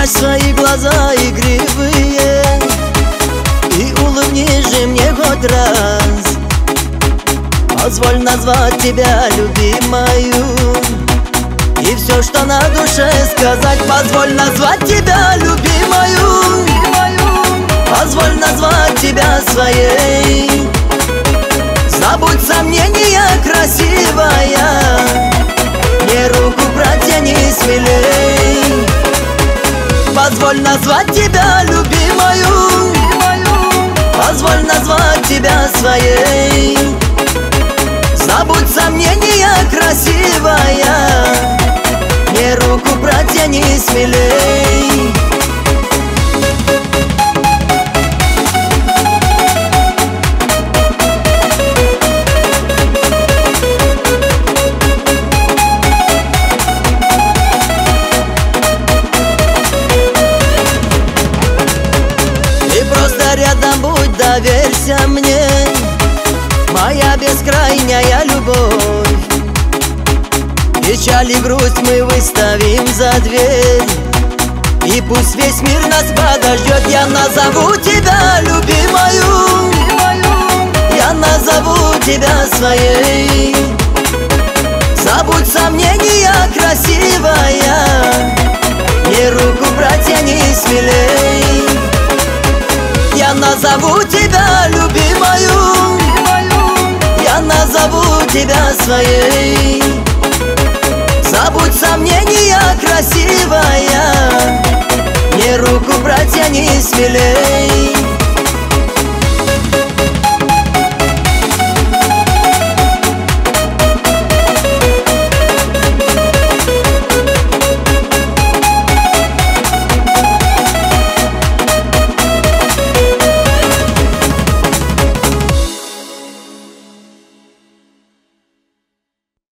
спрячь свои глаза игривые и улыбнись же мне хоть раз. Позволь назвать тебя любимою и все, что на душе сказать. Позволь назвать тебя любимою, позволь назвать тебя своей. Забудь сомнения, красивая, мне руку протяни смелей. Позволь назвать тебя любимою, позволь назвать тебя своей. Забудь сомнения, красивая, мне руку протяни смелей. Ты просто рядом будь, доверься мне, моя бескрайняя любовь. Печаль и грусть мы выставим за дверь, и пусть весь мир нас подождет. Я назову тебя любимою, я назову тебя своей. Забудь сомнения, красивая, мне руку протяни смелей. Я назову тебя любимою, я назову тебя своей. Забудь сомнения, красивая, мне руку протяни смелей.